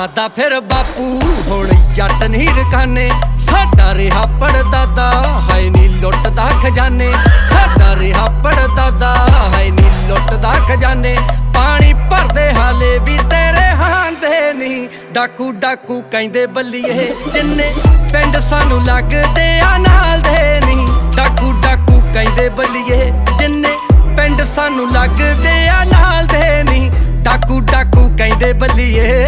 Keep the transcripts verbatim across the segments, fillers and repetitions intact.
ਦਾਦਾ ਫਿਰ ਬਾਪੂ ਹੁਣ ਜੱਟ ਨਹੀਂ ਰਕਾਨੇ ਸਾਡਾ ਰਿਹਾ ਪੜਦਾਦਾ ਹੈ ਨੀ ਲੁੱਟਦਾ ਖਜ਼ਾਨੇ ਸਾਡਾ ਰਿਹਾ ਪੜਦਾਦਾ ਹੈ ਨੀ ਲੁੱਟਦਾ ਖਜ਼ਾਨੇ ਪਾਣੀ ਭਰਦੇ ਹਾਲੇ ਵੀ ਤੇਰੇ ਹਾਂਦੇ ਨਹੀਂ ਡਾਕੂ ਡਾਕੂ ਕਹਿੰਦੇ ਬੱਲੀਏ ਜਿੰਨੇ ਪਿੰਡ ਸਾਨੂੰ ਲੱਗਦੇ ਆ ਨਾਲ ਦੇ ਨਹੀਂ ਡਾਕੂ ਡਾਕੂ ਕਹਿੰਦੇ ਬੱਲੀਏ ਜਿੰਨੇ ਪਿੰਡ ਸਾਨੂੰ ਲੱਗਦੇ ਆ ਨਾਲ ਦੇ ਨਹੀਂ ਡਾਕੂ ਡਾਕੂ ਕਹਿੰਦੇ ਬੱਲੀਏ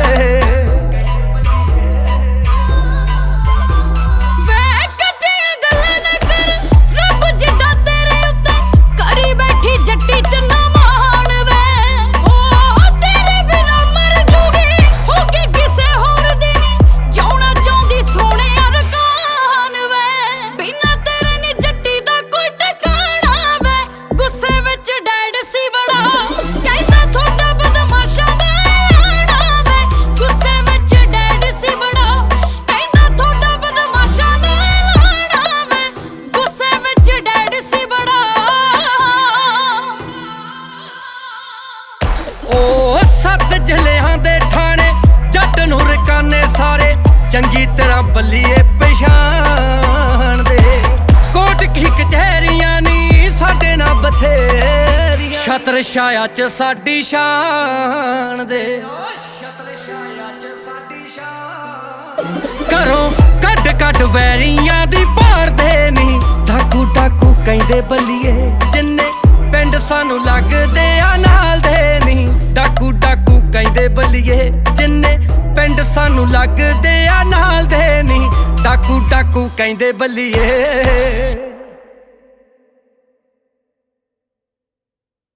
ਸੱਤ ਜ਼ਿਲ੍ਹਿਆਂ ਦੇ ਠਾਣੇ ਜੱਟ ਨੂੰ ਰਕਾਨੇ ਸਾਰੇ ਚੰਗੀ ਤਰ੍ਹਾਂ ਬੱਲੀਏ ਪਛਾਣਦੇ ਕੋਟ ਕੀ ਕਚਹਿਰੀਆਂ ਨੀ ਸਾਡੇ ਨਾਲ ਬਥੇਰੀਆਂ ਛਤਰ ਛਾਇਆ ਚ ਸਾਡੀ ਸ਼ਾਨ ਦੇ ਛਤਰ ਛਾਇਆ ਚ ਸਾਡੀ ਸ਼ਾਨ ਘਰੋਂ ਕੱਢ ਕੱਢ ਵੈਰੀਆਂ ਦੀ ਭਾੜਦੇ ਨੀ ਡਾਕੂ ਡਾਕੂ ਕਹਿੰਦੇ ਬੱਲੀਏ ਜਿੰਨੇ ਪਿੰਡ ਸਾਨੂੰ ਲੱਗਦੇ ਆ ਨਾਲ ਦੇ ਨਹੀਂ ਡਾਕੂ ਡਾਕੂ ਕਹਿੰਦੇ ਬੱਲੀਏ ਜਿੰਨੇ ਪਿੰਡ ਸਾਨੂੰ ਲੱਗਦੇ ਆ ਨਾਲ ਦੇ ਨਹੀਂ ਡਾਕੂ ਡਾਕੂ ਕਹਿੰਦੇ ਬੱਲੀਏ।